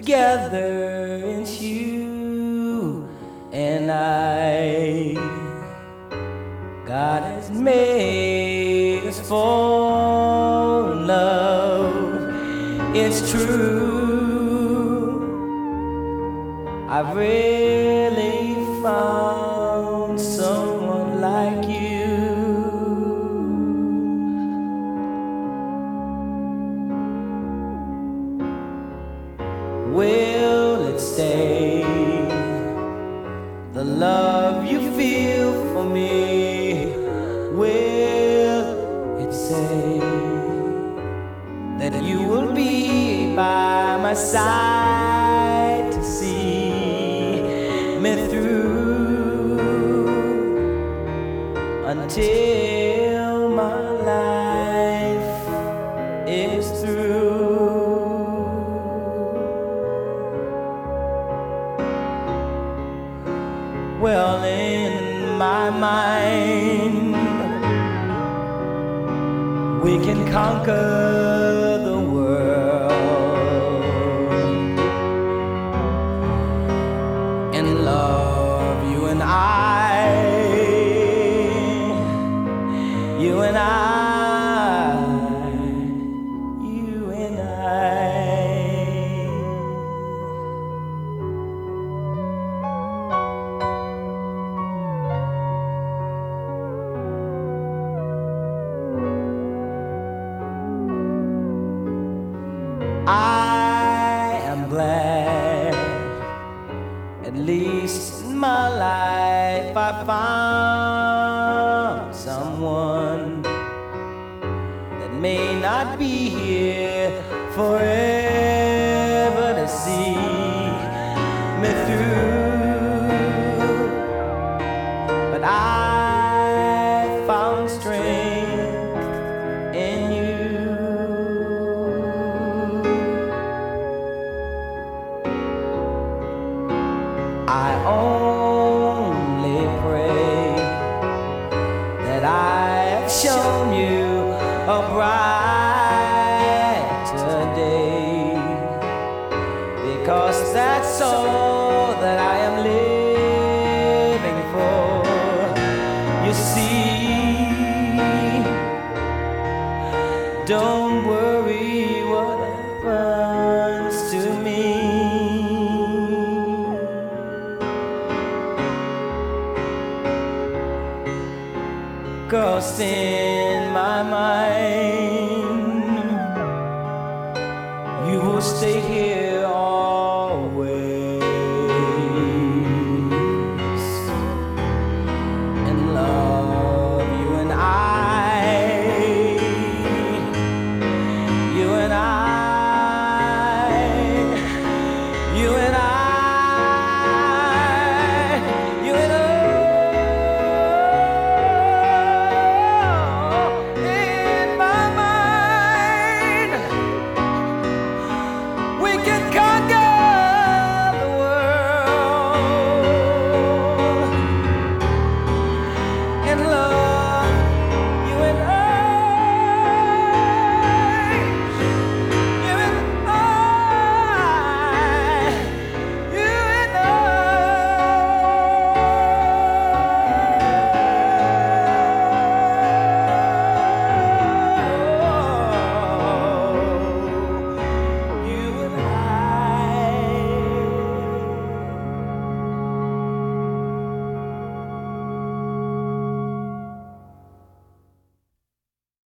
together, it's you and I. God has made us for love, it's true. I've really found someone like you. Will it stay, the love you feel for me? Will it say that you will be by my side to see me through until my life is through? Well, in my mind, we can conquer the world and love, you and I, you and I, you and I. I am glad, at least in my life I found someone that may not be here forever to see me through, but I found strength in you. I only pray that I have shown you a brighter day, because that's all that I am living for. You see, don't worry what happens to me. 'Cause in my mind